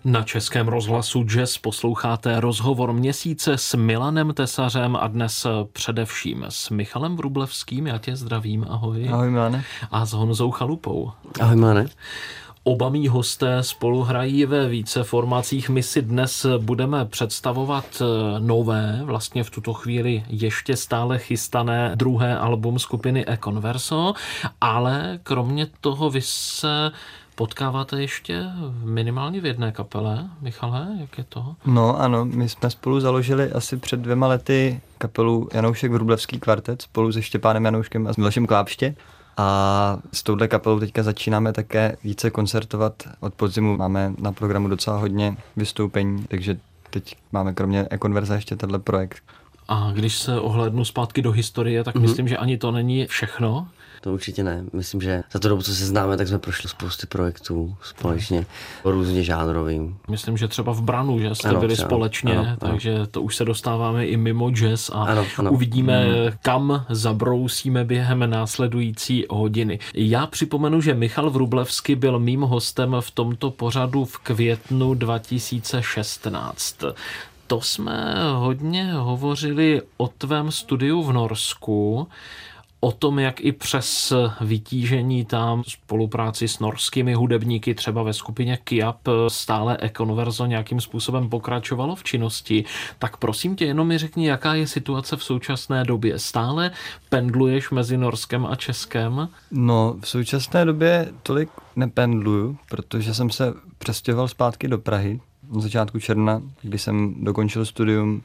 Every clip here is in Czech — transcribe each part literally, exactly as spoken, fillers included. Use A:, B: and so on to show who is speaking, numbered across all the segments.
A: Na Českém rozhlasu Jazz posloucháte rozhovor měsíce s Milanem Tesařem a dnes především s Michalem Vrublevským. Já tě zdravím, ahoj.
B: Ahoj Milane.
A: A s Honzou Chalupou.
C: Ahoj Milane.
A: Oba mí hosté spolu hrají ve více formacích. My si dnes budeme představovat nové, vlastně v tuto chvíli ještě stále chystané druhé album skupiny E Converso, ale kromě toho vy se potkáváte ještě minimálně v jedné kapele. Michale, jak je to?
B: No ano, my jsme spolu založili asi před dvěma lety kapelu Janoušek Vrublevský kvartet spolu se Štěpánem Janouškem a s Milošem Klápště. A s touhle kapelou teďka začínáme také více koncertovat. Od podzimu máme na programu docela hodně vystoupení, takže teď máme kromě E Conversa ještě tenhle projekt.
A: A když se ohlédnu zpátky do historie, tak mm-hmm. myslím, že ani to není všechno.
C: To určitě ne. Myslím, že za tu dobu, co se známe, tak jsme prošli spousty projektů společně, různě žánrovým.
A: Myslím, že třeba v Branu, že jste
C: ano,
A: byli
C: třeba,
A: společně,
C: ano,
A: takže
C: ano.
A: to už se dostáváme i mimo jazz a
C: ano, ano.
A: uvidíme,
C: hmm.
A: kam zabrousíme během následující hodiny. Já připomenu, že Michal Vrublevský byl mým hostem v tomto pořadu v květnu dva tisíce šestnáct. To jsme hodně hovořili o tvém studiu v Norsku, o tom, jak i přes vytížení tam spolupráci s norskými hudebníky, třeba ve skupině Kiap, stále E Converso nějakým způsobem pokračovalo v činnosti. Tak prosím tě, jenom mi řekni, jaká je situace v současné době. Stále pendluješ mezi Norskem a Českem?
B: No, v současné době tolik nependluju, protože jsem se přestěhoval zpátky do Prahy na začátku června, kdy jsem dokončil studium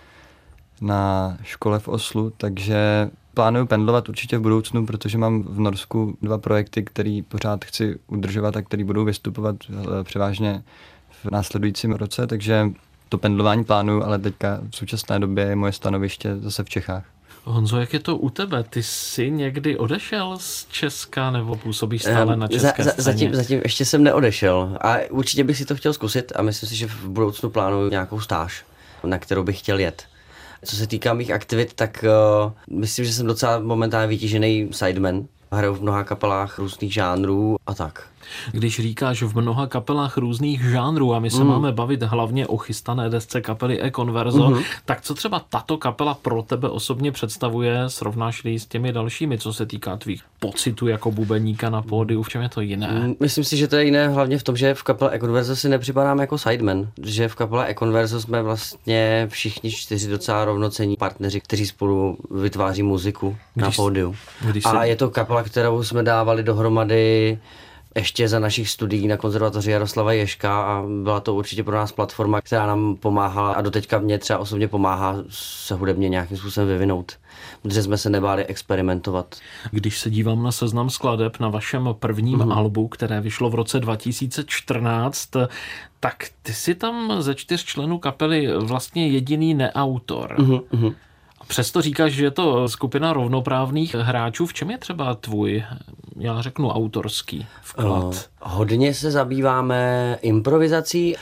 B: na škole v Oslu, takže plánuju pendlovat určitě v budoucnu, protože mám v Norsku dva projekty, které pořád chci udržovat a které budou vystupovat převážně v následujícím roce, takže to pendlování plánuju, ale teďka v současné době je moje stanoviště zase v Čechách.
A: Honzo, jak je to u tebe? Ty jsi někdy odešel z Česka nebo působíš stále na české
C: za, za,
A: scéně?
C: Zatím, zatím ještě jsem neodešel a určitě bych si to chtěl zkusit a myslím si, že v budoucnu plánuju nějakou stáž, na kterou bych chtěl jet. Co se týká mých aktivit, tak uh, myslím, že jsem docela momentálně vytížený sideman. Hraju v mnoha kapelách různých žánrů a tak.
A: Když říkáš v mnoha kapelách různých žánrů a my se mm. máme bavit hlavně o chystané desce kapely E Converso, mm-hmm. tak co třeba tato kapela pro tebe osobně představuje, srovnáš-li s těmi dalšími, co se týká tvých pocitů jako bubeníka na pódiu, v čem je to jiné?
C: Myslím si, že to je jiné hlavně v tom, že v kapele E Converso si nepřipadám jako sideman, že v kapele E Converso jsme vlastně všichni čtyři docela rovnocenní partneři, kteří spolu vytváří muziku když, na pódiu. A se... je to kapela, kterou jsme dávali dohromady ještě za našich studií na konzervatoři Jaroslava Ježka a byla to určitě pro nás platforma, která nám pomáhala a doteďka mě třeba osobně pomáhá se hudebně nějakým způsobem vyvinout, protože jsme se nebáli experimentovat.
A: Když se dívám na seznam skladeb na vašem prvním mm. albu, které vyšlo v roce dva tisíce čtrnáct, tak ty jsi tam ze čtyř členů kapely vlastně jediný neautor.
C: Mm-hmm.
A: Přesto říkáš, že je to skupina rovnoprávných hráčů. V čem je třeba tvůj, já řeknu, autorský vklad? Uh,
C: hodně se zabýváme improvizací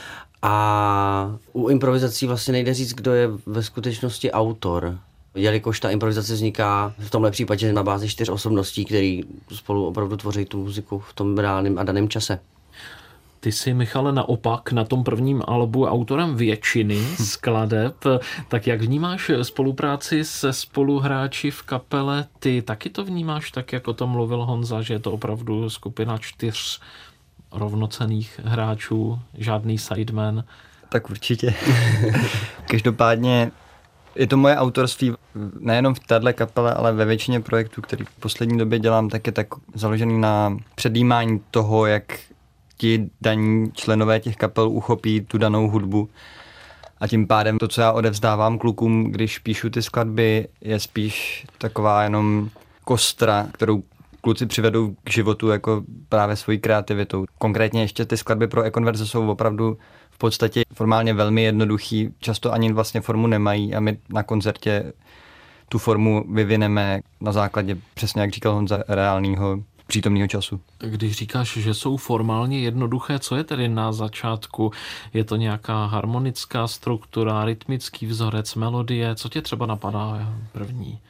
C: a u improvizací vlastně nejde říct, kdo je ve skutečnosti autor. Jelikož ta improvizace vzniká v tomhle případě na bázi čtyř osobností, které spolu opravdu tvoří tu muziku v tom reálném a daném čase.
A: Ty jsi, Michale, naopak na tom prvním albu autorem většiny skladeb, tak jak vnímáš spolupráci se spoluhráči v kapele? Ty taky to vnímáš tak, jak o tom mluvil Honza, že je to opravdu skupina čtyř rovnocenných hráčů, žádný sideman?
B: Tak určitě. Každopádně je to moje autorství nejenom v téhle kapele, ale ve většině projektů, který v poslední době dělám, tak je tak založený na předjímání toho, jak ti daní členové těch kapel uchopí tu danou hudbu. A tím pádem to, co já odevzdávám klukům, když píšu ty skladby, je spíš taková jenom kostra, kterou kluci přivedou k životu jako právě svojí kreativitou. Konkrétně ještě ty skladby pro E Converso jsou opravdu v podstatě formálně velmi jednoduchý, často ani vlastně formu nemají a my na koncertě tu formu vyvineme na základě, přesně jak říkal Honza, reálného přítomného času.
A: Když říkáš, že jsou formálně jednoduché, co je tedy na začátku? Je to nějaká harmonická struktura, rytmický vzorec, melodie? Co tě třeba napadá první?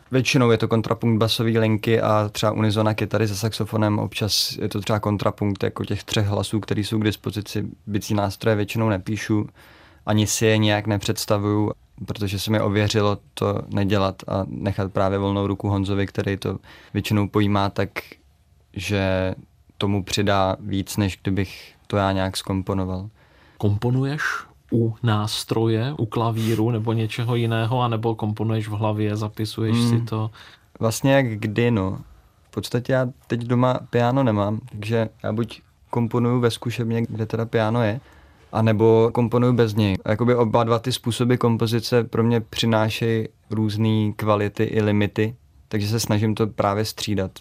B: Většinou je to kontrapunkt basové linky a třeba unizona kytary se saxofonem, občas je to třeba kontrapunkt jako těch třech hlasů, které jsou k dispozici. Bicí nástroje většinou nepíšu, ani si je nějak nepředstavuju, protože se mi ověřilo to nedělat a nechat právě volnou ruku Honzovi, který to většinou pojímá tak, že tomu přidá víc, než kdybych to já nějak zkomponoval.
A: Komponuješ u nástroje, u klavíru nebo něčeho jiného, anebo komponuješ v hlavě, zapisuješ hmm. si to?
B: Vlastně jak kdy, no. V podstatě já teď doma piano nemám, takže já buď komponuju ve zkušebně, kde teda piano je, anebo komponuju bez něj. Jakoby oba dva ty způsoby kompozice pro mě přinášejí různé kvality i limity, takže se snažím to právě střídat.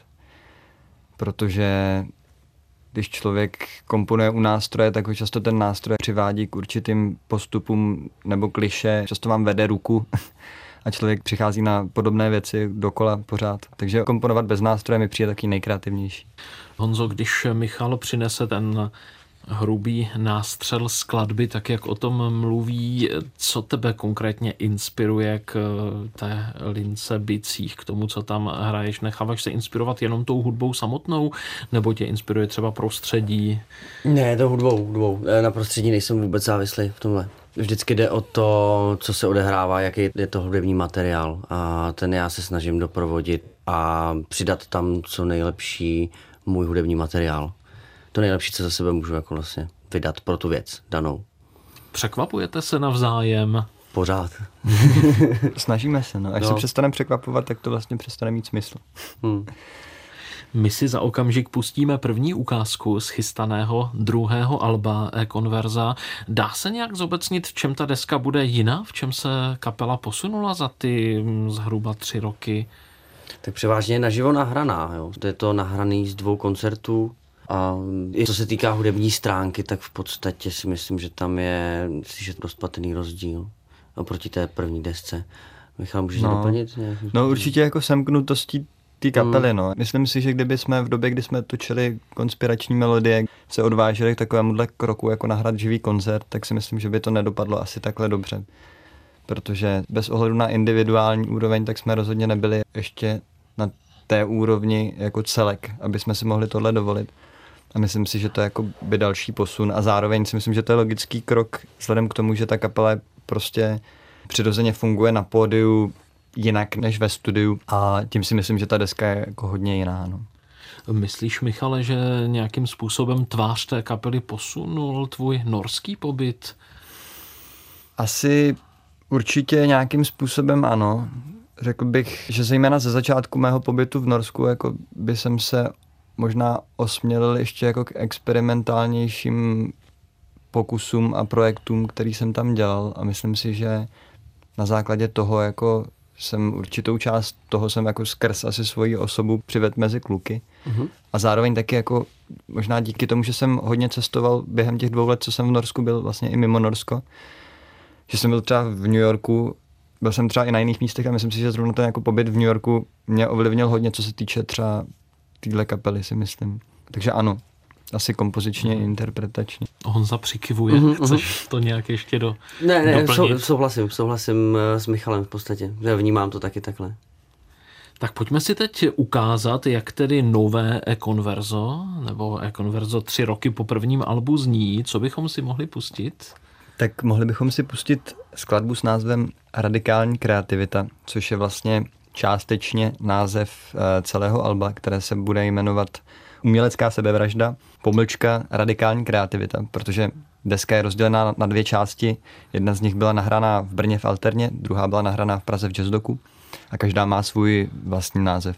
B: Protože když člověk komponuje u nástroje, tak ho často ten nástroj přivádí k určitým postupům nebo kliše, často vám vede ruku a člověk přichází na podobné věci dokola pořád. Takže komponovat bez nástroje mi přijde taky nejkreativnější.
A: Honzo, když Michal přinese ten hrubý nástřel skladby, tak jak o tom mluví, co tebe konkrétně inspiruje k té lince bicích, k tomu, co tam hraješ? Necháváš se inspirovat jenom tou hudbou samotnou, nebo tě inspiruje třeba prostředí?
C: Ne, to hudbou, hudbou. Na prostředí nejsem vůbec závislý v tomhle. Vždycky jde o to, co se odehrává, jaký je to hudební materiál a ten já se snažím doprovodit a přidat tam co nejlepší můj hudební materiál. To nejlepší, co za sebe můžu jako vlastně vydat pro tu věc danou.
A: Překvapujete se navzájem?
C: Pořád.
B: Snažíme se, no. Až no. se přestaneme překvapovat, tak to vlastně přestane mít smysl. Hmm.
A: My si za okamžik pustíme první ukázku z chystaného druhého alba E-Conversa. Dá se nějak zobecnit, v čem ta deska bude jiná? V čem se kapela posunula za ty zhruba tři roky?
C: Tak převážně naživo nahraná. Jo. To je to nahraný z dvou koncertů. A i co se týká hudební stránky, tak v podstatě si myslím, že tam je že dost patrný rozdíl oproti té první desce. Michal, můžeš
B: no.
C: doplnit? Nějak?
B: No určitě jako semknutostí té kapely, hmm. no. Myslím si, že kdyby jsme v době, kdy jsme točili konspirační melodie, se odvážili k takovémuhle kroku, jako nahrát živý koncert, tak si myslím, že by to nedopadlo asi takhle dobře. Protože bez ohledu na individuální úroveň, tak jsme rozhodně nebyli ještě na té úrovni jako celek, aby jsme si mohli tohle dovolit. A myslím si, že to je jako by další posun a zároveň si myslím, že to je logický krok vzhledem k tomu, že ta kapela prostě přirozeně funguje na pódiu jinak než ve studiu a tím si myslím, že ta deska je jako hodně jiná. No.
A: Myslíš, Michale, že nějakým způsobem tvář té kapely posunul tvůj norský pobyt?
B: Asi určitě nějakým způsobem ano. Řekl bych, že zejména ze začátku mého pobytu v Norsku jako by jsem se možná osmělil ještě jako k experimentálnějším pokusům a projektům, který jsem tam dělal a myslím si, že na základě toho jako jsem určitou část toho jsem jako skrz asi svoji osobu přivedl mezi kluky. Mm-hmm. A zároveň taky jako možná díky tomu, že jsem hodně cestoval během těch dvou let, co jsem v Norsku byl vlastně i mimo Norsko, že jsem byl třeba v New Yorku, byl jsem třeba i na jiných místech a myslím si, že zrovna ten jako pobyt v New Yorku mě ovlivnil hodně, co se týče třeba týhle kapely, si myslím. Takže ano, asi kompozičně, mm. interpretačně.
A: Honza přikivuje, mm-hmm. chceš to nějak ještě do,
C: Ne, ne,
A: doplnit?
C: souhlasím, souhlasím s Michalem v podstatě, že vnímám to taky takhle.
A: Tak pojďme si teď ukázat, jak tedy nové E-Converso, nebo E-Converso tři roky po prvním albu zní, co bychom si mohli pustit?
B: Tak mohli bychom si pustit skladbu s názvem Radikální kreativita, což je vlastně částečně název celého alba, které se bude jmenovat Umělecká sebevražda, pomlčka radikální kreativita, protože deska je rozdělená na dvě části. Jedna z nich byla nahraná v Brně v Alterně, druhá byla nahraná v Praze v Jazzdoku a každá má svůj vlastní název.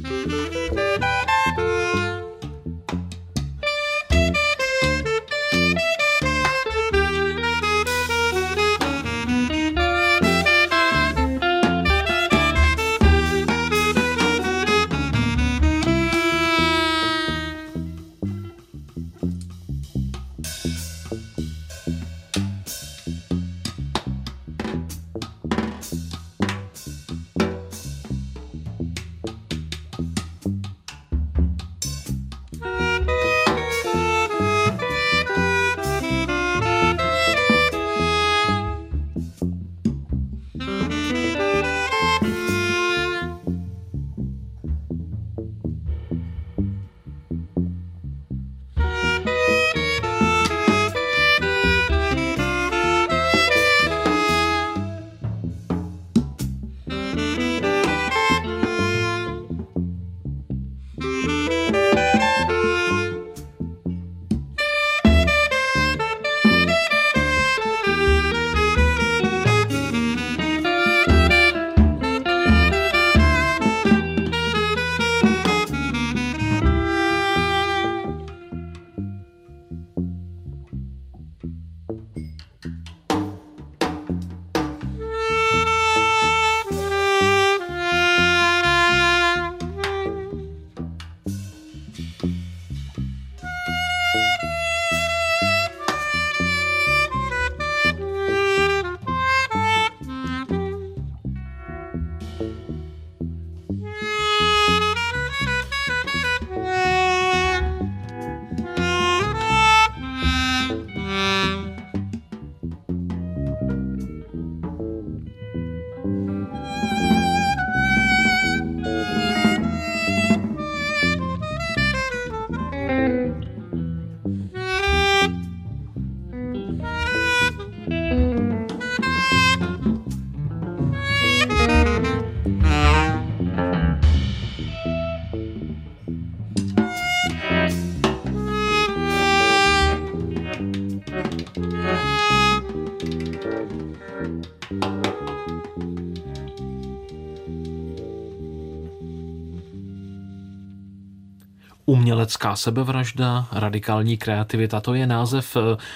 A: Umělecká sebevražda, radikální kreativita, to je název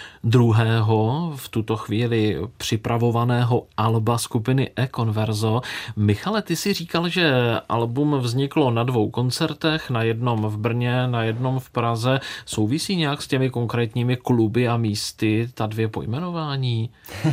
A: druhého v tuto chvíli připravovaného alba skupiny E-Converso. Michale, ty si říkal, že album vzniklo na dvou koncertech, na jednom v Brně, na jednom v Praze. Souvisí nějak s těmi konkrétními kluby a místy ta dvě pojmenování?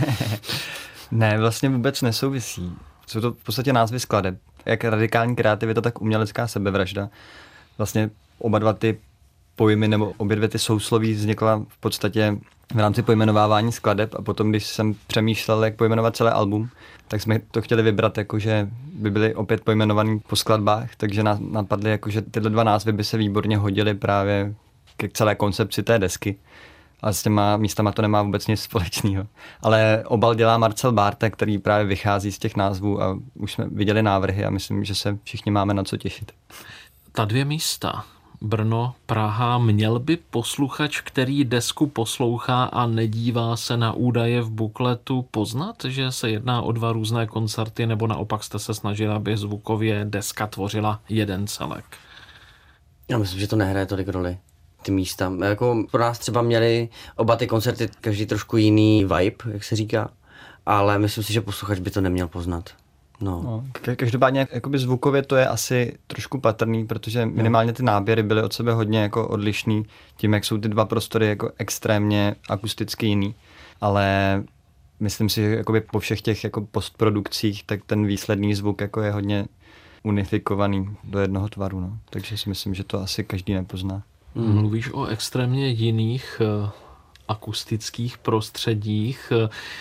B: Ne, vlastně vůbec nesouvisí. Jsou to v podstatě názvy skladeb. Jak radikální kreativita, tak umělecká sebevražda. Vlastně oba dva ty pojmy nebo obě dvě ty sousloví vznikla v podstatě v rámci pojmenovávání skladeb a potom, když jsem přemýšlel, jak pojmenovat celé album, tak jsme to chtěli vybrat, jakože by byly opět pojmenovaný po skladbách, takže nás napadly, jakože tyhle dva názvy by se výborně hodily právě k celé koncepci té desky. A s těma místama to nemá vůbec nic společného. Ale obal dělá Marcel Bárta, který právě vychází z těch názvů a už jsme viděli návrhy a myslím, že se všichni máme na co těšit.
A: Ta dvě místa, Brno, Praha, měl by posluchač, který desku poslouchá a nedívá se na údaje v bukletu, poznat, že se jedná o dva různé koncerty, nebo naopak jste se snažili, aby zvukově deska tvořila jeden celek?
C: Já myslím, že to nehraje tolik roli, ty místa. Jako pro nás třeba měli oba ty koncerty každý trošku jiný vibe, jak se říká, ale myslím si, že posluchač by to neměl poznat. No.
B: No, každopádně jakoby zvukově to je asi trošku patrný, protože minimálně ty náběry byly od sebe hodně jako odlišný, tím, jak jsou ty dva prostory jako extrémně akusticky jiný. Ale myslím si, že jakoby po všech těch jako postprodukcích, tak ten výsledný zvuk jako je hodně unifikovaný do jednoho tvaru. No. Takže si myslím, že to asi každý nepozná.
A: Hmm. Mluvíš o extrémně jiných uh, akustických prostředích.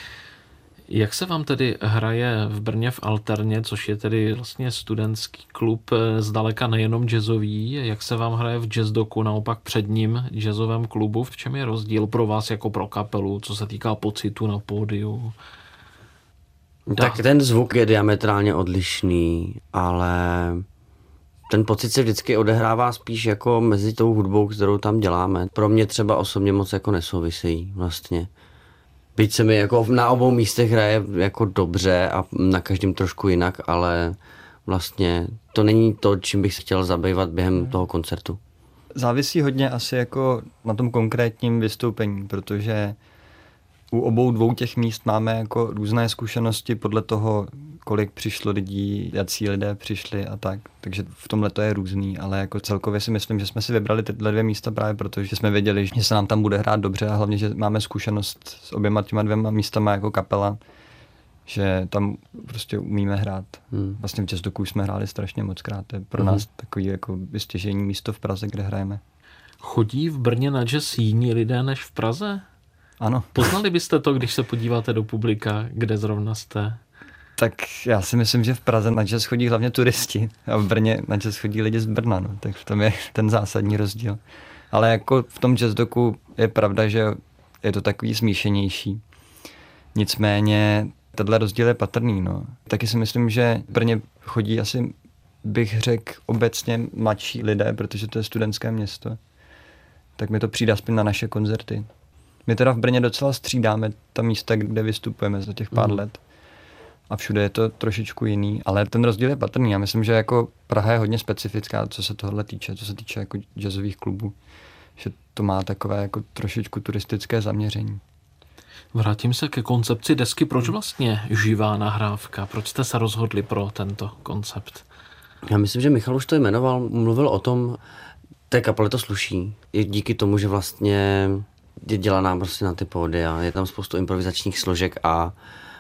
A: Jak se vám tedy hraje v Brně v Alterně, což je tedy vlastně studentský klub zdaleka nejenom jazzový, jak se vám hraje v Jazzdoku, naopak před ním jazzovém klubu? V čem je rozdíl pro vás jako pro kapelu, co se týká pocitu na pódiu?
C: Tak ten zvuk je diametrálně odlišný, ale ten pocit se vždycky odehrává spíš jako mezi tou hudbou, kterou tam děláme. Pro mě třeba osobně moc jako nesouvisejí vlastně. Byť se mi jako na obou místech hraje jako dobře a na každém trošku jinak, ale vlastně to není to, čím bych se chtěl zabývat během toho koncertu.
B: Závisí hodně asi jako na tom konkrétním vystoupení, protože u obou dvou těch míst máme jako různé zkušenosti podle toho, kolik přišlo lidí, jací lidé přišli a tak. Takže v tomhle to je různý, ale jako celkově si myslím, že jsme si vybrali tyhle dvě místa právě proto, že jsme věděli, že se nám tam bude hrát dobře a hlavně, že máme zkušenost s oběma těma dvěma místama jako kapela, že tam prostě umíme hrát. Hmm. Vlastně v Jazz Doku jsme hráli strašně moc krát. To je pro hmm. nás takový jako vystěžení místo v Praze, kde hrajeme.
A: Chodí v Brně na jazz jiní lidé než v Praze?
B: Ano.
A: Poznali byste to, když se podíváte do publika, kde zrovna jste?
B: Tak já si myslím, že v Praze na jazz chodí hlavně turisti a v Brně na jazz chodí lidi z Brna, no. Tak v tom je ten zásadní rozdíl. Ale jako v tom Jazz Doku je pravda, že je to takový smíšenější. Nicméně tenhle rozdíl je patrný, no. Taky si myslím, že v Brně chodí asi, bych řekl, obecně mladší lidé, protože to je studentské město. Tak mi to přijde aspoň na naše koncerty. My teda v Brně docela střídáme ta místa, kde vystupujeme za těch pár mm. let. A všude je to trošičku jiný, ale ten rozdíl je patrný. Já myslím, že jako Praha je hodně specifická, co se tohle týče, co se týče jako jazzových klubů. Že to má takové jako trošičku turistické zaměření.
A: Vrátím se ke koncepci desky. Proč vlastně živá nahrávka? Proč jste se rozhodli pro tento koncept?
C: Já myslím, že Michal už to jmenoval, mluvil o tom, té kapele to sluší. Je díky tomu, že vlastně je dělaná prostě na ty pódia, je tam spoustu improvizačních složek a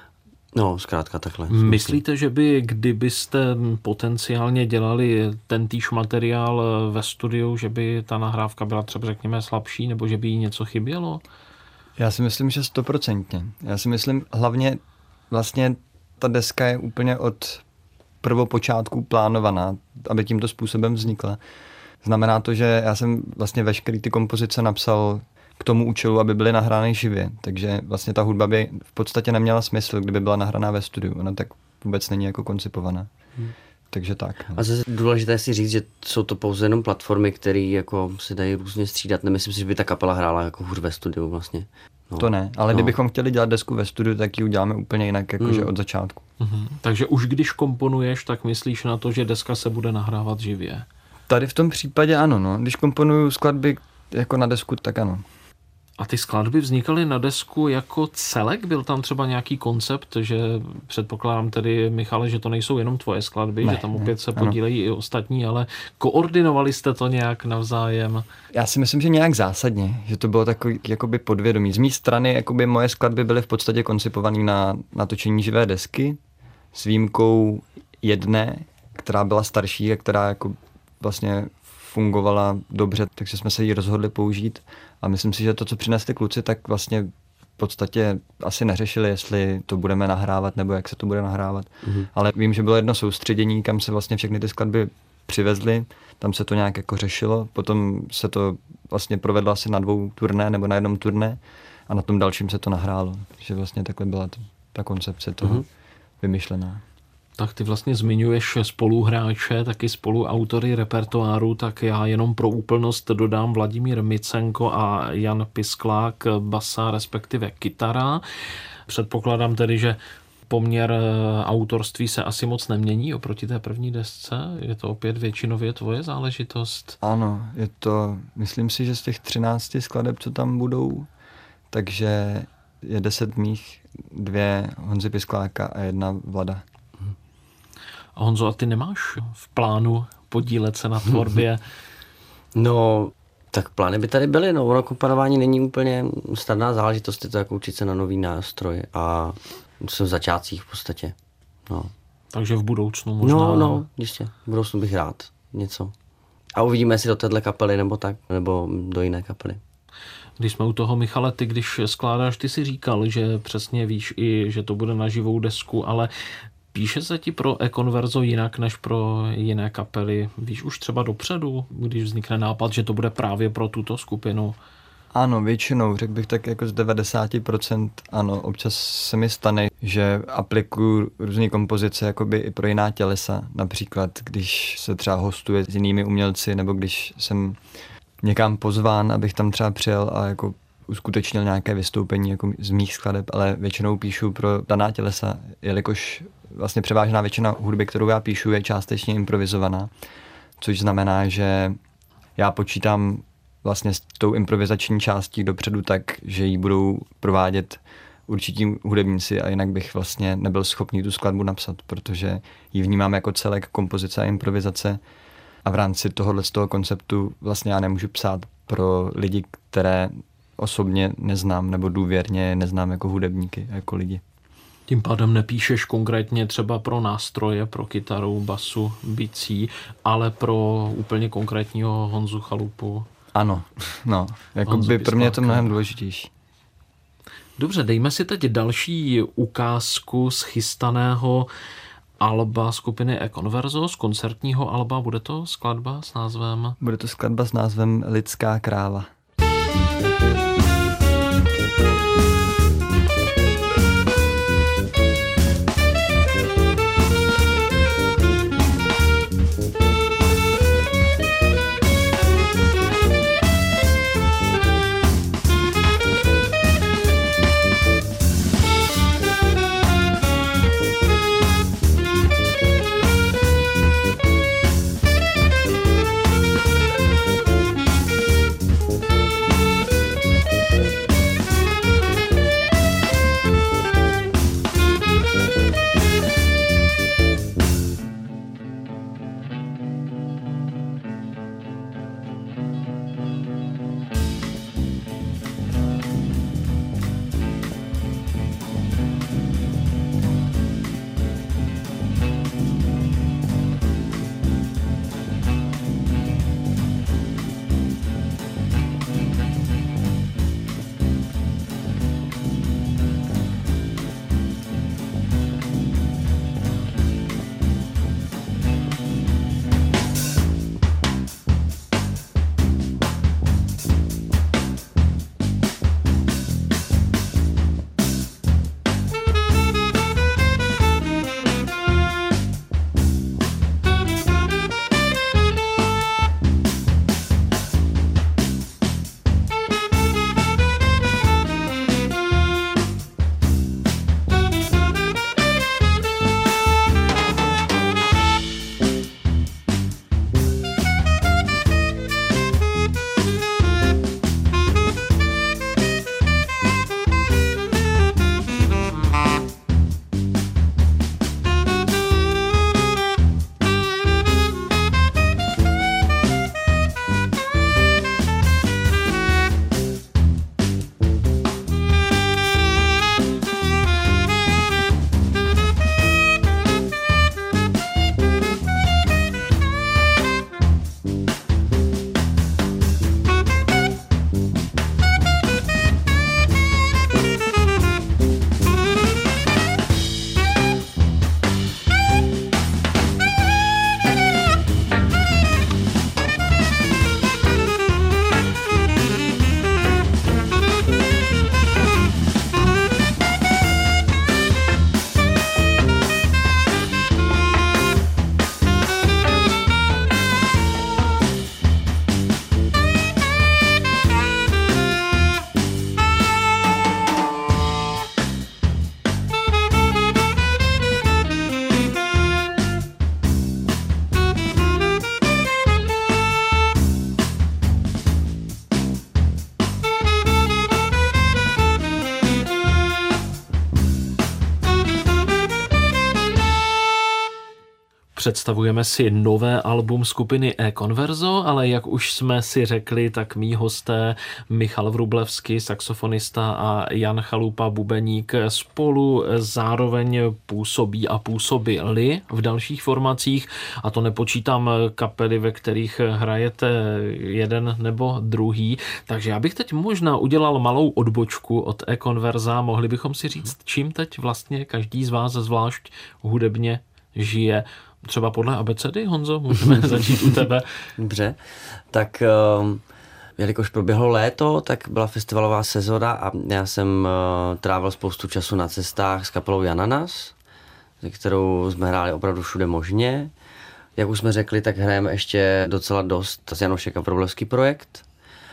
C: no, zkrátka takhle.
A: Myslíte, že by, kdybyste potenciálně dělali ten týž materiál ve studiu, že by ta nahrávka byla třeba řekněme slabší, nebo že by jí něco chybělo?
B: Já si myslím, že stoprocentně. Já si myslím, hlavně vlastně ta deska je úplně od prvopočátku plánovaná, aby tímto způsobem vznikla. Znamená to, že já jsem vlastně veškerý ty kompozice napsal k tomu účelu, aby byly nahrány živě. Takže vlastně ta hudba by v podstatě neměla smysl, kdyby byla nahraná ve studiu. Ona tak vůbec není jako koncipovaná. Hmm. Takže tak. No.
C: A zase důležité si říct, že jsou to pouze jenom platformy, které jako se dají různě střídat. Nemyslím si, že by ta kapela hrála jako hůř ve studiu vlastně. No.
B: To ne, ale no. Kdybychom chtěli dělat desku ve studiu, tak ji uděláme úplně jinak, jakože hmm. od začátku.
A: Mhm. Takže už když komponuješ, tak myslíš na to, že deska se bude nahrávat živě?
B: Tady v tom případě ano, no. Když komponuju skladby jako na desku, tak ano.
A: A ty skladby vznikaly na desku jako celek? Byl tam třeba nějaký koncept, že předpokládám tedy, Michale, že to nejsou jenom tvoje skladby, ne, že tam opět ne, se podílejí ano. i ostatní, ale koordinovali jste to nějak navzájem?
B: Já si myslím, že nějak zásadně, že to bylo takový jakoby podvědomí. Z mé strany jakoby moje skladby byly v podstatě koncipované na natočení živé desky s výjimkou jedné, která byla starší a která jako vlastně fungovala dobře, takže jsme se jí rozhodli použít. A myslím si, že to, co přinesli kluci, tak vlastně v podstatě asi neřešili, jestli to budeme nahrávat nebo jak se to bude nahrávat. Mm-hmm. Ale vím, že bylo jedno soustředění, kam se vlastně všechny ty skladby přivezly, tam se to nějak jako řešilo, potom se to vlastně provedlo asi na dvou turné nebo na jednom turné a na tom dalším se to nahrálo. Takže vlastně takhle byla to, ta koncepce toho mm-hmm. vymyšlená.
A: Tak ty vlastně zmiňuješ spoluhráče, taky spoluautory repertoáru, tak já jenom pro úplnost dodám Vladimír Micenko a Jan Pisklák, basa, respektive kytara. Předpokládám tedy, že poměr autorství se asi moc nemění oproti té první desce. Je to opět většinově tvoje záležitost?
B: Ano, je to, myslím si, že z těch třinácti skladeb, co tam budou, takže je deset mých, dvě Honzy Piskláka a jedna Vlada.
A: A Honzo, a ty nemáš v plánu podílet se na tvorbě?
C: No, tak plány by tady byly, no, ono komponování není úplně snadná záležitost, je to jako učit se na nový nástroj a jsem v začátcích v podstatě, no.
A: Takže v budoucnu možná?
C: No, no, jistě, v budoucnu bych rád něco. A uvidíme, jestli do téhle kapely nebo tak, nebo do jiné kapely.
A: Když jsme u toho, Michale, ty když skládáš, ty si říkal, že přesně víš i, že to bude na živou desku, ale píše se ti pro E-Converso jinak než pro jiné kapely? Víš už třeba dopředu, když vznikne nápad, že to bude právě pro tuto skupinu?
B: Ano, většinou, řekl bych tak jako z devadesát procent ano. Občas se mi stane, že aplikuju různé kompozice jakoby i pro jiná tělesa. Například, když se třeba hostuje s jinými umělci, nebo když jsem někam pozván, abych tam třeba přijel a jako uskutečnil nějaké vystoupení jako z mých skladeb, ale většinou píšu pro daná tělesa, jelikož vlastně převážná většina hudby, kterou já píšu, je částečně improvizovaná, což znamená, že já počítám vlastně s tou improvizační částí dopředu tak, že ji budou provádět určití hudebníci a jinak bych vlastně nebyl schopný tu skladbu napsat, protože ji vnímám jako celek kompozice a improvizace a v rámci tohohle z toho konceptu vlastně já nemůžu psát pro lidi, které osobně neznám nebo důvěrně neznám jako hudebníky, jako lidi.
A: Tím pádem nepíšeš konkrétně třeba pro nástroje, pro kytaru, basu, bicí, ale pro úplně konkrétního Honzu Chalupu.
B: Ano, no, jako by pro mě je to mnohem důležitější.
A: Dobře, dejme si teď další ukázku z chystaného alba skupiny E-Converso, z koncertního alba. Bude to skladba s názvem?
B: Bude to skladba s názvem Lidská kráva.
A: Představujeme si nové album skupiny E-Converso, ale jak už jsme si řekli, tak mí hosté Michal Wrublewski, saxofonista, a Jan Chalupa, bubeník, spolu zároveň působí a působili v dalších formacích, a to nepočítám kapely, ve kterých hrajete jeden nebo druhý. Takže já bych teď možná udělal malou odbočku od E-Conversa. Mohli bychom si říct, čím teď vlastně každý z vás zvlášť hudebně žije. Třeba podle abecedy, Honzo, můžeme začít u tebe.
C: Dobře, tak um, jelikož proběhlo léto, tak byla festivalová sezóna a já jsem uh, trávil spoustu času na cestách s kapelou Jananas, se kterou jsme hráli opravdu všude možně. Jak už jsme řekli, tak hrajeme ještě docela dost z Janošek a Wrublewski projekt.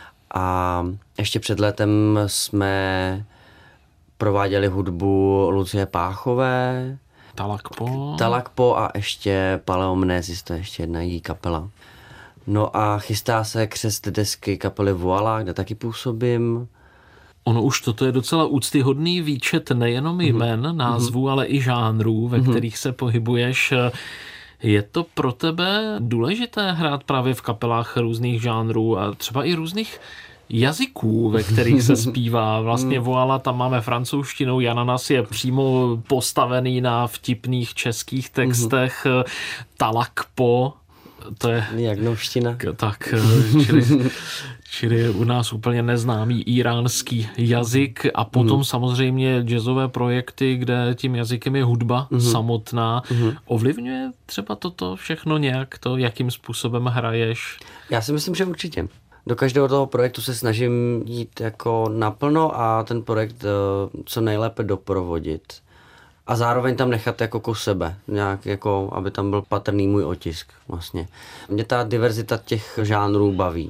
C: A ještě před létem jsme prováděli hudbu Lucie Páchové,
A: Talakpo.
C: Talakpo a ještě Paleomnézis, to je ještě jedna její kapela. No a chystá se křest desky kapely Voila, kde taky působím.
A: Ono už toto je docela úctyhodný výčet nejenom jmen, mm-hmm. názvů, ale i žánrů, ve mm-hmm. kterých se pohybuješ. Je to pro tebe důležité hrát právě v kapelách různých žánrů a třeba i různých jazyků, ve kterých se zpívá? Vlastně Voila, tam máme francouzštinou, Jananas je přímo postavený na vtipných českých textech, mm-hmm. Talakpo, to je...
C: Jak novština.
A: Tak, čili, čili u nás úplně neznámý iránský jazyk a potom mm. samozřejmě jazzové projekty, kde tím jazykem je hudba mm. samotná. Mm. Ovlivňuje třeba toto všechno nějak, to, jakým způsobem hraješ?
C: Já si myslím, že určitě. Do každého toho projektu se snažím jít jako naplno a ten projekt uh, co nejlépe doprovodit. A zároveň tam nechat jako kus sebe, nějak jako, aby tam byl patrný můj otisk vlastně. Mě ta diverzita těch žánrů baví.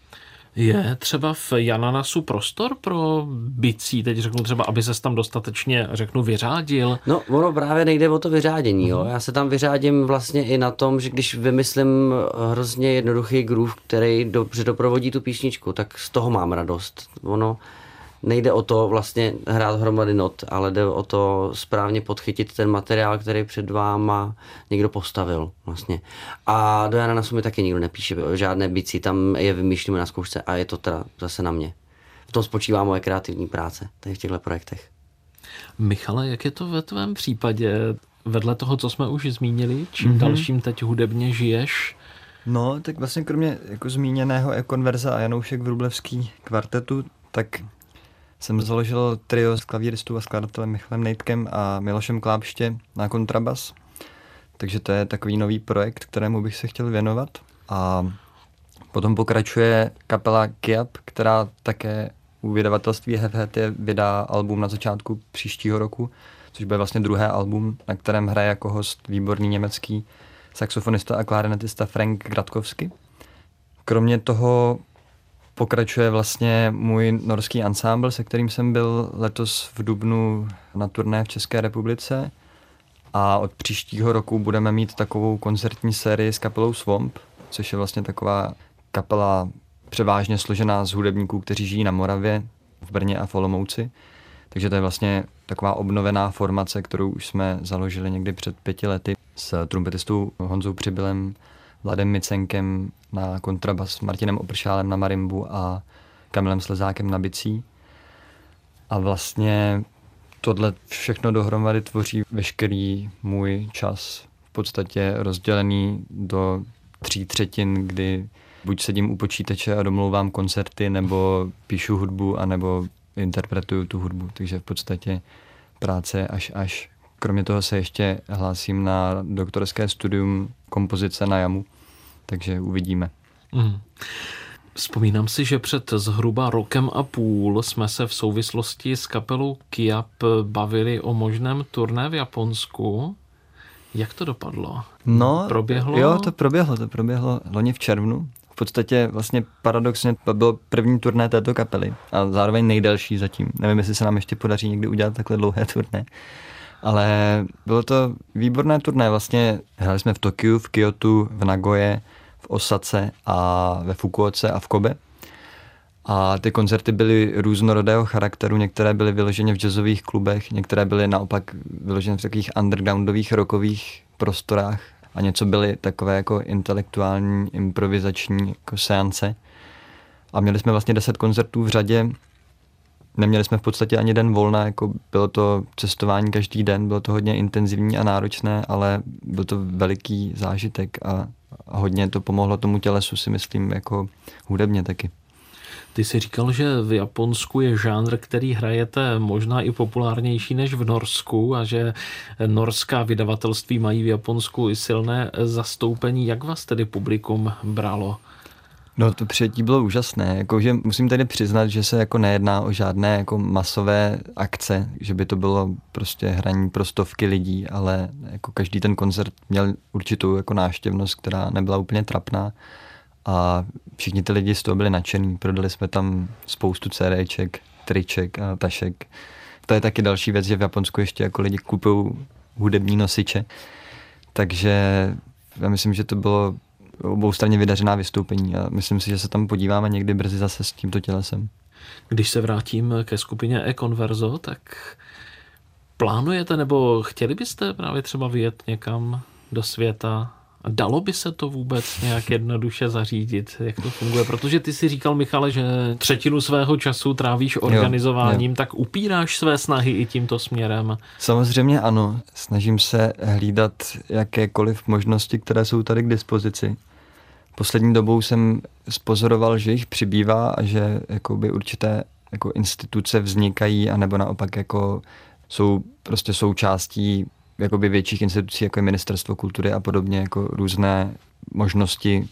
A: Je třeba v Jananasu prostor pro bicí, teď řeknu třeba, aby ses tam dostatečně, řeknu, vyřádil?
C: No, ono právě nejde o to vyřádění, jo. Já se tam vyřádím vlastně i na tom, že když vymyslím hrozně jednoduchý groove, který dobře doprovodí tu písničku, tak z toho mám radost. Ono nejde o to vlastně hrát hromady not, ale jde o to správně podchytit ten materiál, který před váma někdo postavil vlastně. A do Jananasu mi taky nikdo nepíše žádné bicí, tam je vymýšlíme na zkoušce a je to teda zase na mě. V tom spočívá moje kreativní práce, tady v těchto projektech.
A: Michale, jak je to ve tvém případě? Vedle toho, co jsme už zmínili, čím mm-hmm. dalším teď hudebně žiješ?
B: No, tak vlastně kromě jako zmíněného Ekonverza a Janoušek Vrublevský kvartetu, tak jsem založil trio s klavíristů a skladatelem Michalem Nejtkem a Milošem Klápště na kontrabas. Takže to je takový nový projekt, kterému bych se chtěl věnovat. A potom pokračuje kapela Kiap, která také u vydavatelství Hefhetie vydá album na začátku příštího roku, což bude vlastně druhé album, na kterém hraje jako host výborný německý saxofonista a klarinetista Frank Gradkovsky. Kromě toho pokračuje vlastně můj norský ansámbl, se kterým jsem byl letos v dubnu na turné v České republice a od příštího roku budeme mít takovou koncertní sérii s kapelou Swamp, což je vlastně taková kapela převážně složená z hudebníků, kteří žijí na Moravě, v Brně a v Olomouci. Takže to je vlastně taková obnovená formace, kterou už jsme založili někdy před pěti lety s trumpetistou Honzou Přibylem, Vladem Micenkem na kontrabas, Martinem Opršálem na marimbu a Kamilem Slezákem na bicí. A vlastně tohle všechno dohromady tvoří veškerý můj čas, v podstatě rozdělený do tří třetin, kdy buď sedím u počítače a domlouvám koncerty, nebo píšu hudbu, anebo interpretuju tu hudbu. Takže v podstatě práce až až. Kromě toho se ještě hlásím na doktorské studium kompozice na jamu, takže uvidíme.
A: Mm. Vzpomínám si, že před zhruba rokem a půl jsme se v souvislosti s kapelou Kiap bavili o možném turné v Japonsku. Jak to dopadlo?
B: No,
A: proběhlo?
B: Jo, to proběhlo, to proběhlo loni v červnu. V podstatě vlastně paradoxně to bylo první turné této kapely a zároveň nejdelší zatím. Nevím, jestli se nám ještě podaří někdy udělat takhle dlouhé turné. Ale bylo to výborné turné, vlastně hráli jsme v Tokiu, v Kyotu, v Nagoje, v Osace a ve Fukuoce a v Kobe. A ty koncerty byly různorodého charakteru, některé byly vyloženě v jazzových klubech, některé byly naopak vyložené v takových undergroundových rockových prostorách a něco byly takové jako intelektuální, improvizační jako seance. A měli jsme vlastně deset koncertů v řadě. Neměli jsme v podstatě ani den volna, jako bylo to cestování každý den, bylo to hodně intenzivní a náročné, ale byl to veliký zážitek a hodně to pomohlo tomu tělesu, si myslím, jako hudebně taky.
A: Ty jsi říkal, že v Japonsku je žánr, který hrajete možná i populárnější než v Norsku a že norská vydavatelství mají v Japonsku i silné zastoupení. Jak vás tedy publikum bralo?
B: No to přijetí bylo úžasné, jakože musím tedy přiznat, že se jako nejedná o žádné jako masové akce, že by to bylo prostě hraní pro stovky lidí, ale jako každý ten koncert měl určitou jako návštěvnost, která nebyla úplně trapná a všichni ty lidi z toho byli nadšení, prodali jsme tam spoustu CDček, triček a tašek. To je taky další věc, že v Japonsku ještě jako lidi kupují hudební nosiče. Takže já myslím, že to bylo oboustranně vydařená vystoupení a myslím si, že se tam podíváme někdy brzy zase s tímto tělesem.
A: Když se vrátím ke skupině E-Converso, tak plánujete nebo chtěli byste právě třeba vyjet někam do světa? A dalo by se to vůbec nějak jednoduše zařídit, jak to funguje? Protože ty si říkal, Michale, že třetinu svého času trávíš organizováním, jo, jo. Tak upíráš své snahy i tímto směrem?
B: Samozřejmě ano. Snažím se hlídat jakékoliv možnosti, které jsou tady k dispozici. Poslední dobou jsem spozoroval, že jich přibývá a že jakoby určité jako instituce vznikají, anebo naopak jako jsou prostě součástí jakoby větších institucí, jako je Ministerstvo kultury a podobně, jako různé možnosti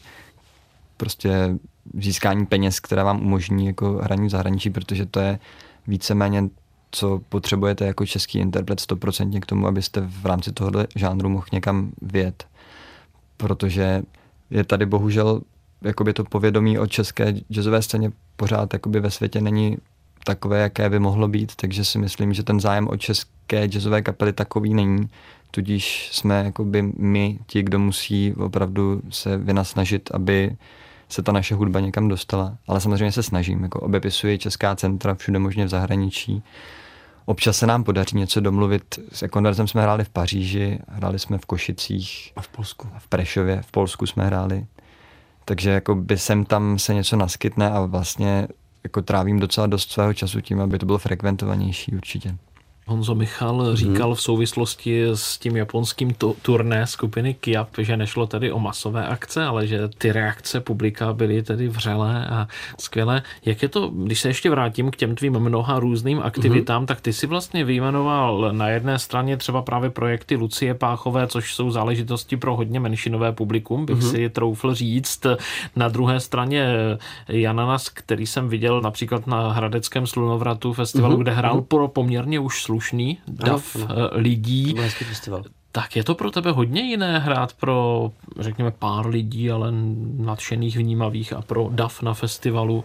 B: prostě získání peněz, které vám umožní jako hraní v zahraničí, protože to je víceméně, co potřebujete jako český interpret stoprocentně k tomu, abyste v rámci tohohle žánru mohl někam vyjet. Protože je tady bohužel jakoby to povědomí o české jazzové scéně pořád jakoby ve světě není takové, jaké by mohlo být, takže si myslím, že ten zájem o české jazzové kapely takový není. Tudíž jsme jakoby my, ti, kdo musí opravdu se vynasnažit, aby se ta naše hudba někam dostala. Ale samozřejmě se snažím, jako obepisuji česká centra všude možně v zahraničí. Občas se nám podaří něco domluvit. S E-Conversem jsme hráli v Paříži, hráli jsme v Košicích.
C: A v Polsku.
B: V Prešově, v Polsku jsme hráli. Takže jako by sem tam se něco naskytne a vlastně jako trávím docela dost svého času tím, aby to bylo frekventovanější určitě.
A: Honzo, Michal říkal v souvislosti s tím japonským tu- turné skupiny Kiap, že nešlo tedy o masové akce, ale že ty reakce publika byly tedy vřelé a skvělé. Jak je to, když se ještě vrátím k těm tvým mnoha různým aktivitám, mm-hmm. tak ty si vlastně vyjmenoval na jedné straně třeba právě projekty Lucie Páchové, což jsou záležitosti pro hodně menšinové publikum, bych mm-hmm. si troufl říct. Na druhé straně Jananas, který jsem viděl například na Hradeckém slunovratu festivalu, mm-hmm. kde hrál pro poměrně už slušný dav ano, ano. lidí. Tak je to pro tebe hodně jiné hrát pro, řekněme, pár lidí, ale nadšených, vnímavých a pro dav na festivalu?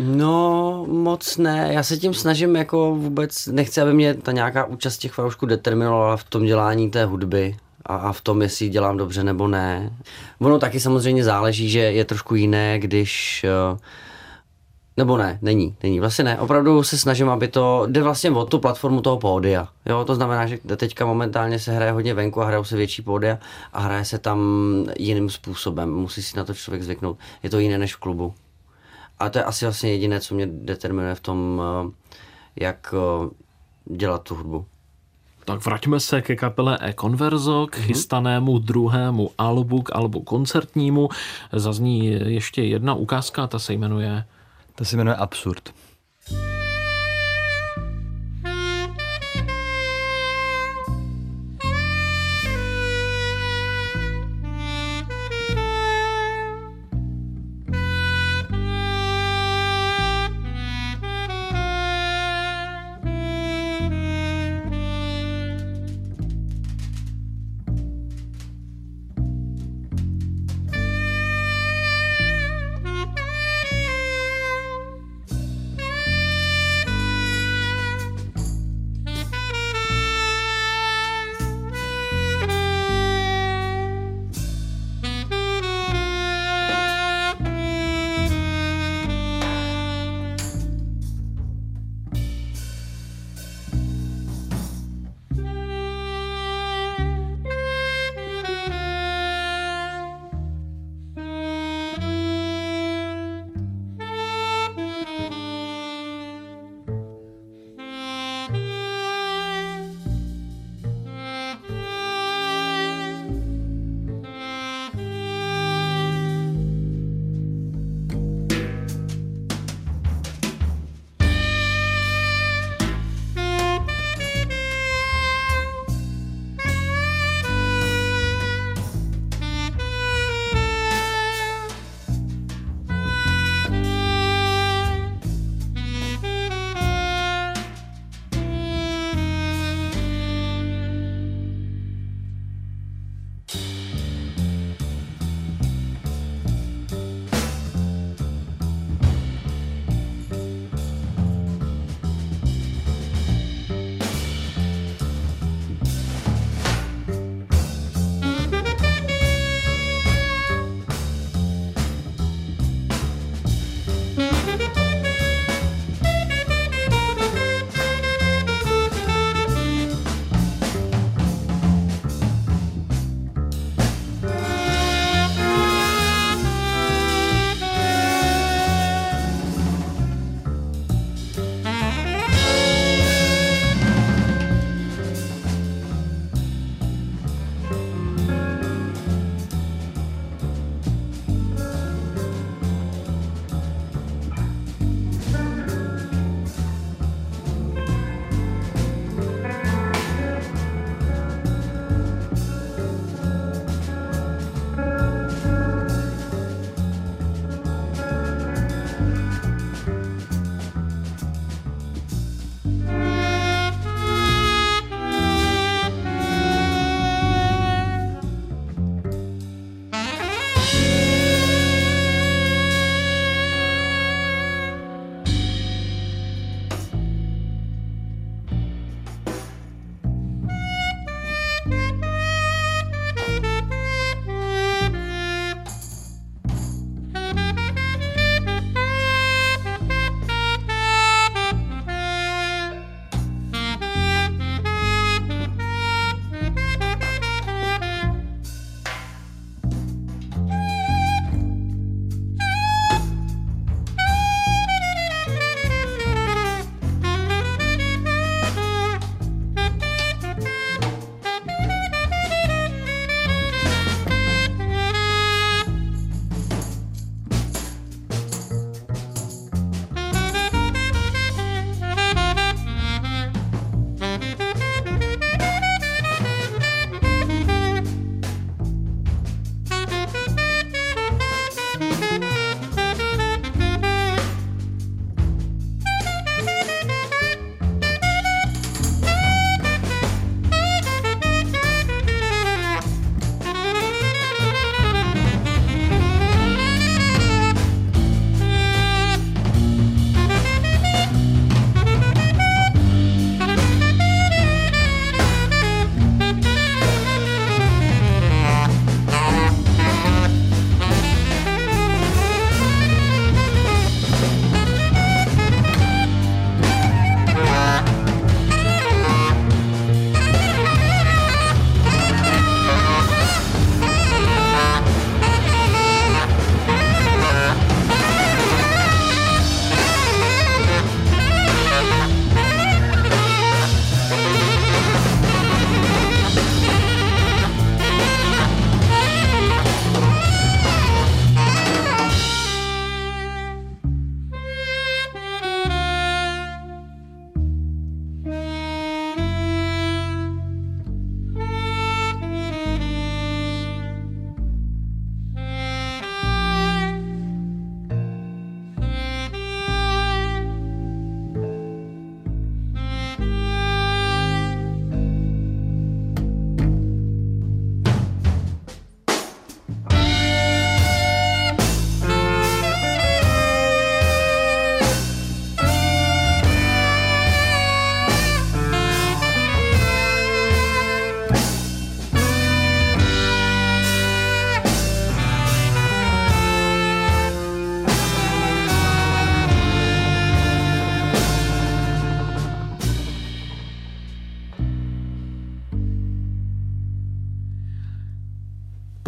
C: No, moc ne. Já se tím snažím jako vůbec, nechci, aby mě ta nějaká účast těch fanoušků determinovala v tom dělání té hudby a, a v tom, jestli ji dělám dobře nebo ne. Ono taky samozřejmě záleží, že je trošku jiné, když... Nebo ne, není, není, vlastně ne. Opravdu se snažím, aby to jde vlastně o tu platformu toho pódia. Jo, to znamená, že teďka momentálně se hraje hodně venku a hrajou se větší pódia a hraje se tam jiným způsobem. Musí si na to člověk zvyknout. Je to jiné než v klubu. A to je asi vlastně jediné, co mě determinuje v tom, jak dělat tu hudbu.
A: Tak vraťme se ke kapele E-Converso, k chystanému druhému albu, k albu koncertnímu. Zazní ještě jedna ukázka, ta se jmenuje...
B: To se jmenuje Absurd.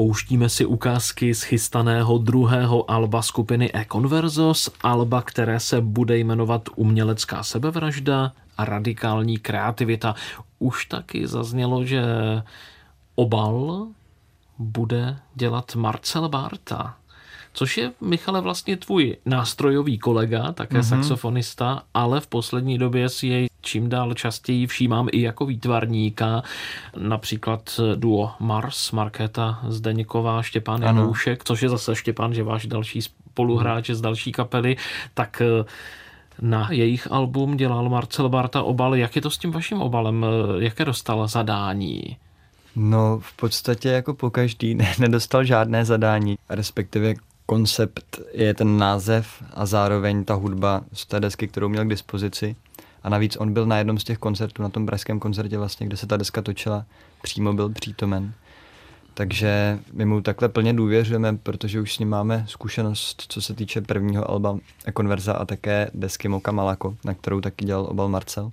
A: Pouštíme si ukázky z chystaného druhého alba skupiny E-Conversos, alba, které se bude jmenovat Umělecká sebevražda a radikální kreativita. Už taky zaznělo, že obal bude dělat Marcel Bárta, což je, Michale, vlastně tvůj nástrojový kolega, také mm-hmm. saxofonista, ale v poslední době si jej čím dál častěji všímám i jako výtvarníka, například duo Mars, Markéta Zdeňková, Štěpán Janoušek, což je zase Štěpán, že váš další spoluhráč z další kapely, tak na jejich album dělal Marcel Bárta obal. Jak je to s tím vaším obalem? Jaké dostal zadání?
B: No, v podstatě jako po každý nedostal žádné zadání, respektive koncept je ten název a zároveň ta hudba z té desky, kterou měl k dispozici. A navíc on byl na jednom z těch koncertů, na tom pražském koncertě vlastně, kde se ta deska točila, přímo byl přítomen. Takže my mu takhle plně důvěřujeme, protože už s ním máme zkušenost, co se týče prvního alba E-Conversa a také desky Moka Malako, na kterou taky dělal obal Marcel.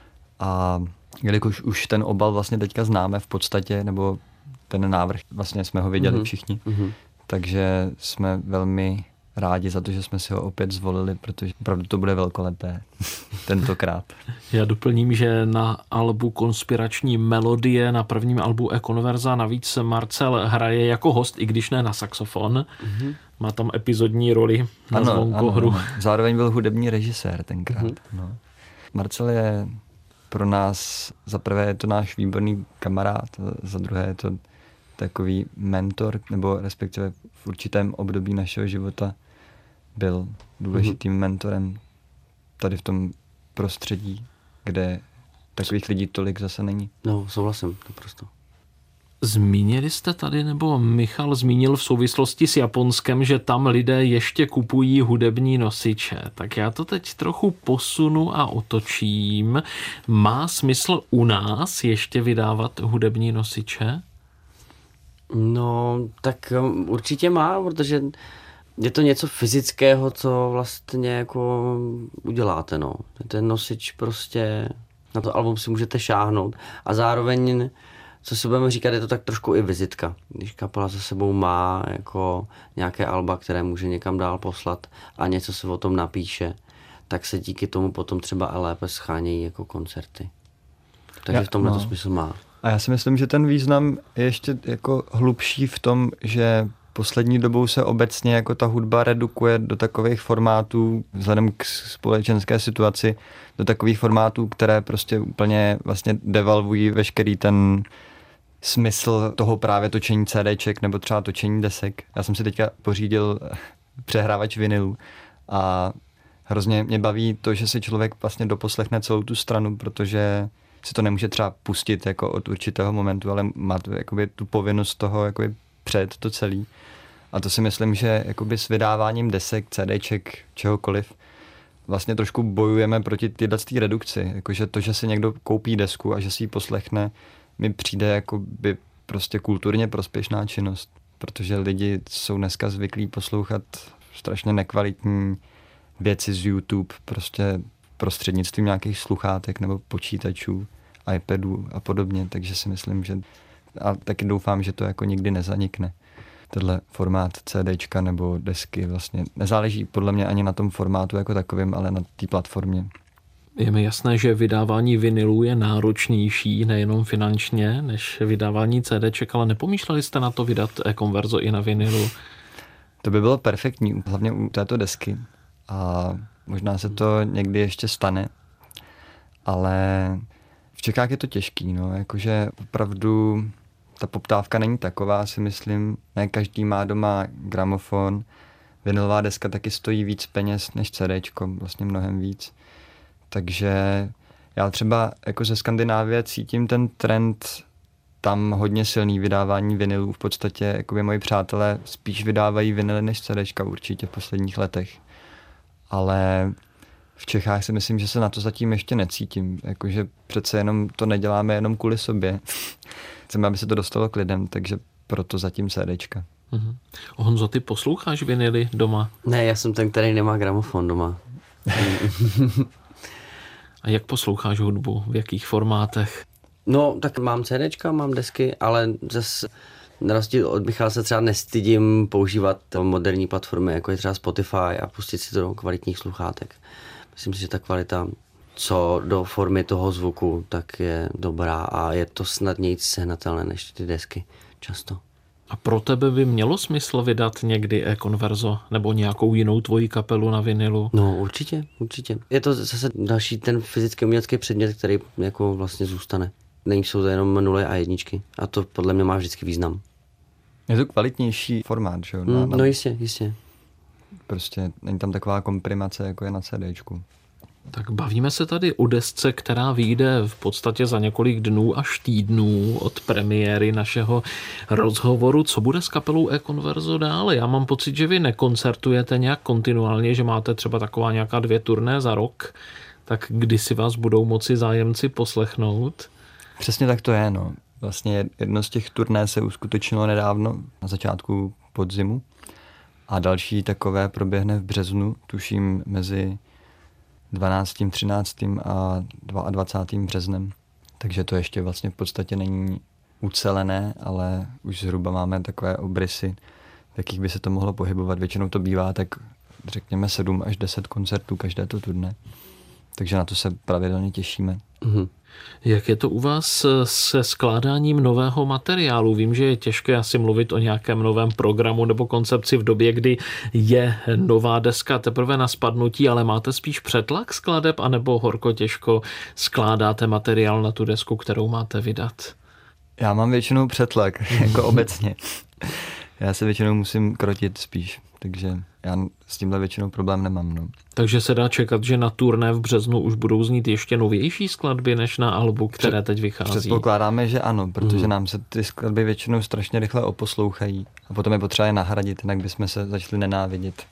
B: A jelikož už ten obal vlastně teďka známe v podstatě, nebo ten návrh, vlastně jsme ho viděli mm-hmm. všichni, mm-hmm. takže jsme velmi rádi za to, že jsme si ho opět zvolili, protože opravdu to bude velkolepé tentokrát.
A: Já doplním, že na albu Konspirační melodie, na prvním albu E-Conversa navíc Marcel hraje jako host, i když ne na saxofon. Mm-hmm. Má tam epizodní roli na
B: ano,
A: zvonkohru.
B: Ano, ano. Zároveň byl hudební režisér tenkrát. Mm-hmm. No. Marcel je pro nás, za prvé je to náš výborný kamarád, za druhé je to takový mentor, nebo respektive v určitém období našeho života byl důležitým mm-hmm. mentorem tady v tom prostředí, kde takových lidí tolik zase není.
C: No, souhlasím, naprosto.
A: Zmínili jste tady, nebo Michal zmínil v souvislosti s Japonskem, že tam lidé ještě kupují hudební nosiče. Tak já to teď trochu posunu a otočím. Má smysl u nás ještě vydávat hudební nosiče?
C: No, tak určitě má, protože je to něco fyzického, co vlastně jako uděláte, no. Ten nosič prostě, na to album si můžete šáhnout a zároveň, co si budeme říkat, je to tak trošku i vizitka. Když kapela za sebou má jako nějaké alba, které může někam dál poslat a něco se o tom napíše, tak se díky tomu potom třeba lépe schánějí jako koncerty. Takže ja, v tomhle no. to smysl má.
B: A já si myslím, že ten význam je ještě jako hlubší v tom, že poslední dobou se obecně jako ta hudba redukuje do takových formátů, vzhledem k společenské situaci, do takových formátů, které prostě úplně vlastně devalvují veškerý ten smysl toho právě točení CDček nebo třeba točení desek. Já jsem si teďka pořídil přehrávač vinilu a hrozně mě baví to, že si člověk vlastně doposlechne celou tu stranu, protože si to nemůže třeba pustit jako od určitého momentu, ale má tu, jakoby, tu povinnost toho jakoby, před to celý. A to si myslím, že jakoby, s vydáváním desek, CDček, čehokoliv, vlastně trošku bojujeme proti této redukci. Jakože to, že si někdo koupí desku a že si ji poslechne, mi přijde jakoby, prostě kulturně prospěšná činnost. Protože lidi jsou dneska zvyklí poslouchat strašně nekvalitní věci z YouTube, prostě prostřednictvím nějakých sluchátek nebo počítačů, iPadů a podobně, takže si myslím, že a taky doufám, že to jako nikdy nezanikne. Tenhle formát CDčka nebo desky vlastně nezáleží podle mě ani na tom formátu jako takovým, ale na té platformě.
A: Je mi jasné, že vydávání vinilů je náročnější nejenom finančně, než vydávání CDček, ale nepomýšleli jste na to vydat E-Converso i na vinilu?
B: To by bylo perfektní, hlavně u této desky. A možná se to někdy ještě stane, ale v Čechách je to těžký, no, jakože opravdu ta poptávka není taková, si myslím, ne každý má doma gramofon, vinilová deska taky stojí víc peněz než CDčko, vlastně mnohem víc, takže já třeba jako ze Skandinávie cítím ten trend tam hodně silný vydávání vinilů, v podstatě jakoby moji přátelé spíš vydávají vinily než CDčka určitě v posledních letech. Ale v Čechách si myslím, že se na to zatím ještě necítím. Jakože přece jenom to neděláme jenom kvůli sobě. Chceme, aby se to dostalo k lidem, takže proto zatím CDčka.
A: Uh-huh. Honzo, ty posloucháš vinily doma?
C: Ne, já jsem ten, který nemá gramofon doma.
A: A jak posloucháš hudbu? V jakých formátech?
C: No, tak mám CDčka, mám desky, ale zase Na rozdíl od Michala se třeba nestydím používat moderní platformy, jako je třeba Spotify a pustit si to do kvalitních sluchátek. Myslím si, že ta kvalita, co do formy toho zvuku, tak je dobrá a je to snadněji sehnatelné než ty desky často.
A: A pro tebe by mělo smysl vydat někdy e-Converso nebo nějakou jinou tvoji kapelu na vinilu?
C: No určitě, určitě. Je to zase další ten fyzický umělecký předmět, který jako vlastně zůstane. Není jsou to jenom nuly a jedničky a to podle mě má vždycky význam.
B: Je to kvalitnější formát, že jo?
C: Mm, no jistě, jistě.
B: Prostě není tam taková komprimace, jako je na CDčku.
A: Tak bavíme se tady o desce, která vyjde v podstatě za několik dnů až týdnů od premiéry našeho rozhovoru. Co bude s kapelou e-Converso dále? Já mám pocit, že vy nekoncertujete nějak kontinuálně, že máte třeba taková nějaká dvě turné za rok. Tak kdy si vás budou moci zájemci poslechnout?
B: Přesně tak to je, no. Vlastně jedno z těch turné se uskutečnilo nedávno, na začátku podzimu. A další takové proběhne v březnu, tuším mezi dvanáctým, třináctým a dvacátým druhým březnem. Takže to ještě vlastně v podstatě není ucelené, ale už zhruba máme takové obrysy, v jakých by se to mohlo pohybovat. Většinou to bývá tak řekněme sedm až deset koncertů každé to turné. Takže na to se pravidelně těšíme.
A: Mm-hmm. Jak je to u vás se skládáním nového materiálu? Vím, že je těžké asi mluvit o nějakém novém programu nebo koncepci v době, kdy je nová deska teprve na spadnutí, ale máte spíš přetlak skladeb, anebo horko těžko skládáte materiál na tu desku, kterou máte vydat?
B: Já mám většinou přetlak, jako obecně. Já se většinou musím krotit spíš, takže já s tímhle většinou problém nemám. No.
A: Takže se dá čekat, že na turné v březnu už budou znít ještě novější skladby než na albu, které teď vychází?
B: Předpokládáme, že ano, protože hmm. nám se ty skladby většinou strašně rychle oposlouchají a potom je potřeba je nahradit, jinak bychom se začali nenávidět.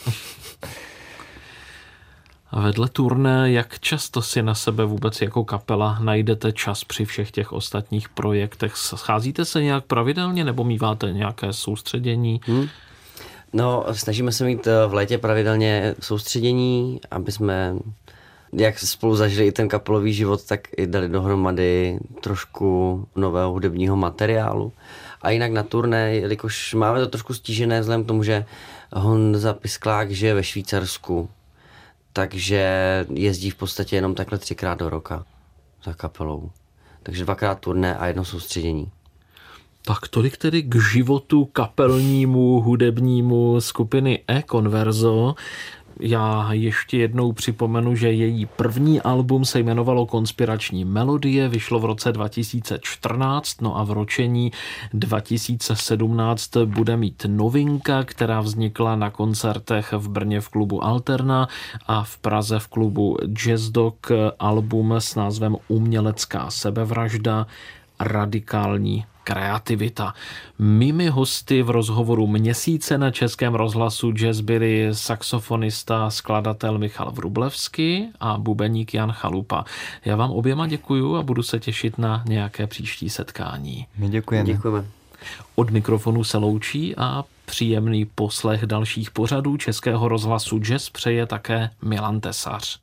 A: A vedle turné, jak často si na sebe vůbec jako kapela najdete čas při všech těch ostatních projektech? Scházíte se nějak pravidelně nebo míváte nějaké soustředění? Hmm.
C: No, snažíme se mít v létě pravidelně soustředění, aby jsme, jak spolu zažili i ten kapelový život, tak i dali dohromady trošku nového hudebního materiálu. A jinak na turné, jelikož máme to trošku stížené vzhledem k tomu, že Honza Pisklák žije ve Švýcarsku, takže jezdí v podstatě jenom takhle třikrát do roka za kapelou. Takže dvakrát turné a jedno soustředění.
A: Tak tolik tedy k životu kapelnímu, hudebnímu skupiny e-Converso. Já ještě jednou připomenu, že její první album se jmenovalo Konspirační melodie, vyšlo v roce dva tisíce čtrnáct, no a v ročení dva tisíce sedmnáct bude mít novinka, která vznikla na koncertech v Brně v klubu Alterna a v Praze v klubu Jazz Dog, album s názvem Umělecká sebevražda, radikální kreativita. Mými hosty v rozhovoru Měsíce na Českém rozhlasu Jazz byli saxofonista, skladatel Michal Wrublewski a bubeník Jan Chalupa. Já vám oběma děkuju a budu se těšit na nějaké příští setkání.
B: My děkujeme.
C: Děkujeme.
A: Od mikrofonu se loučí a příjemný poslech dalších pořadů Českého rozhlasu Jazz přeje také Milan Tesař.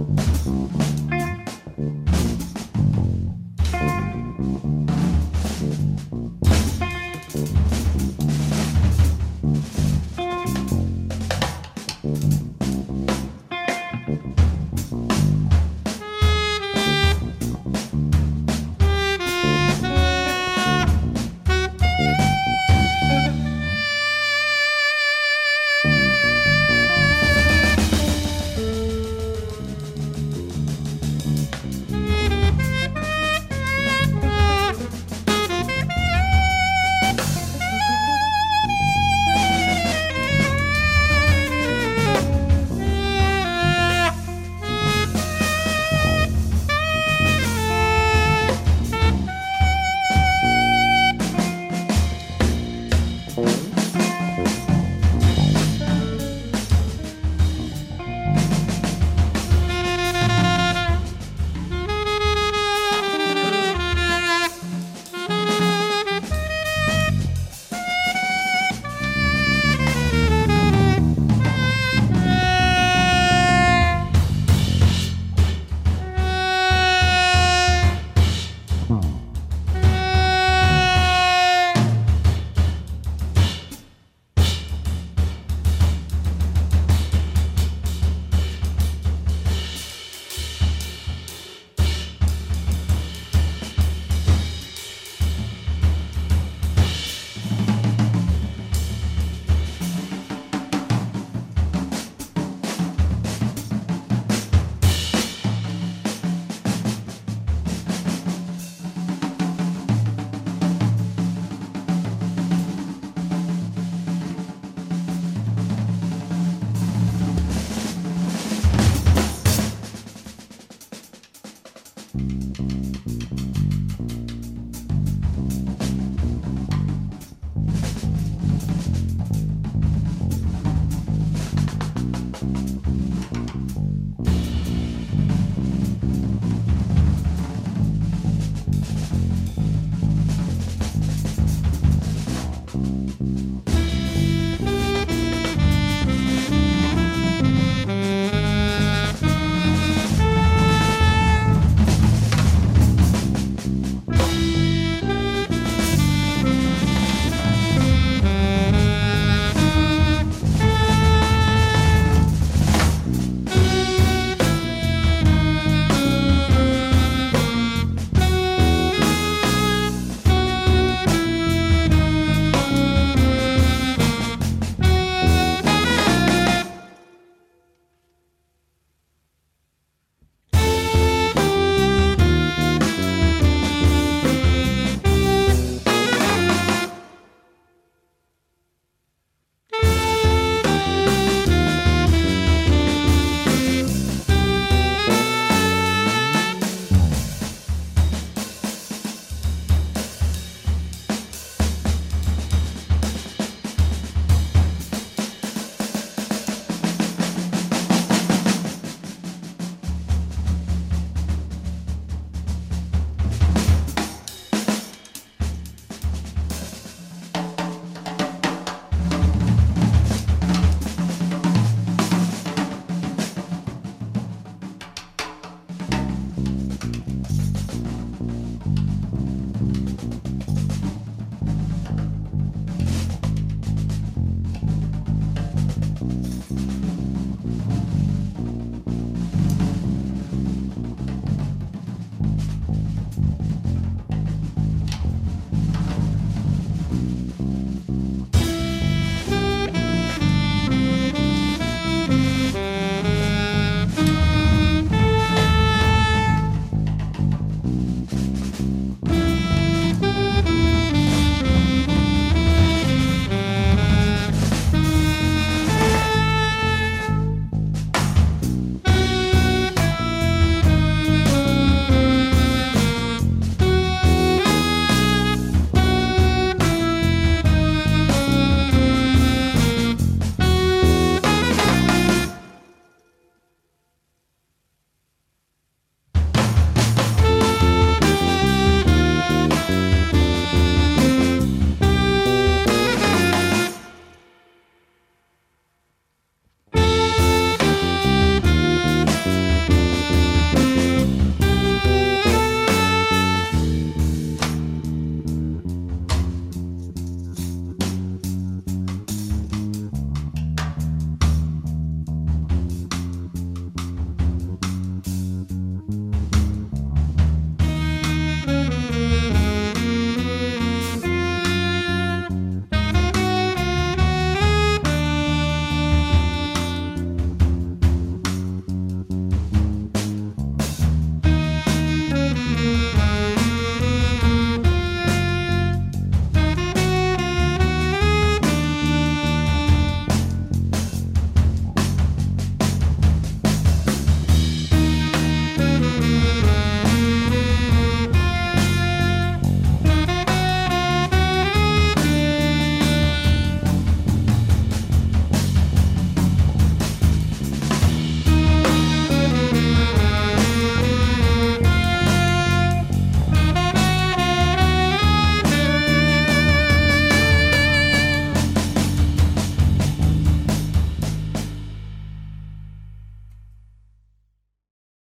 D: you.